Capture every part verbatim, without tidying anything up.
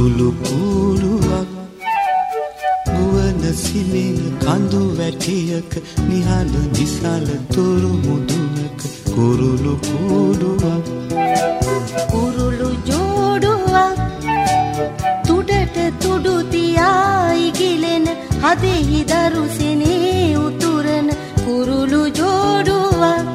කුරුළු කූඩුවක් ගුවන සිමින කඳු වැටියක නිහඬ විසල තුරු මුදුනක කුරුළු කූඩුවක් කුරුළු ජෝඩුවක් තුඩට තුඩු තියායි ගිලෙන හදෙහි දරුසෙනේ උතුරන කුරුළු ජෝඩුවක්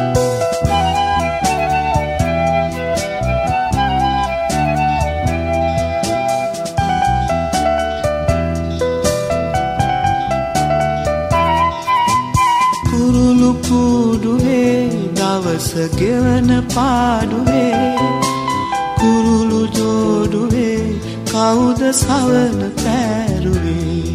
කුරුළු කූඩුවේ දවස ගෙවන පාඩුවේ කුරුළු ජෝඩුවේ කවුද සවන පෑරුවේ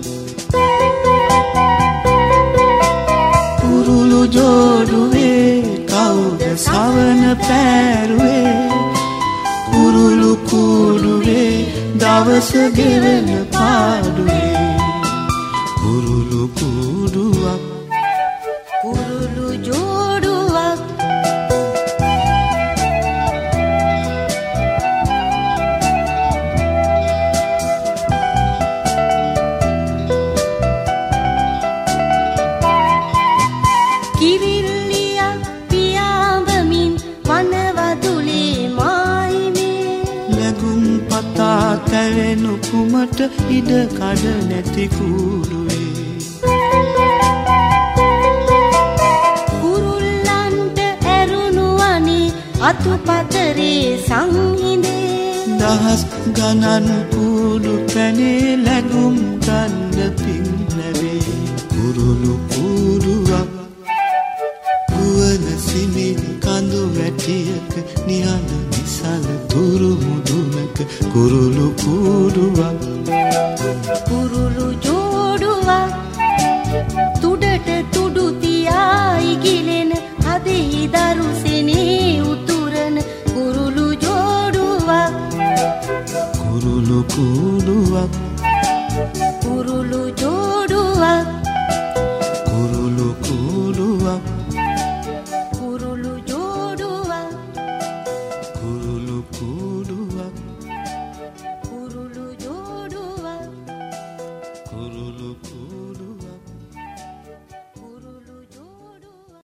කුරුළු ජෝඩුවේ කවුද සවන පෑරුවේ කුරුළු කූඩුවේ දවස ගෙවන පාඩුවේ කුරුළු කූඩුවක් කුරුළු ජෝඩුවක් කිරිල්ලියක් පියාඹමින් වනවදුලේ මායිමේ ලැබුම් පතා තැවෙනු කුමට ඉඩ කඩ නැති කූඩුවේ කුරුල්ලන්ට ඇරුණු අනේ අතුපතරේ සංහිඳේ දහස් ගණන් කූඩු පැනේ ලැබුම් ගන්න පින් ලැබේ කුරුළු කූඩුවක් ගුවන සිමින් කඳු වැටියක නිහඬ විසල තුරු මුදුනක කුරුළු කූඩුවක් කුරුළු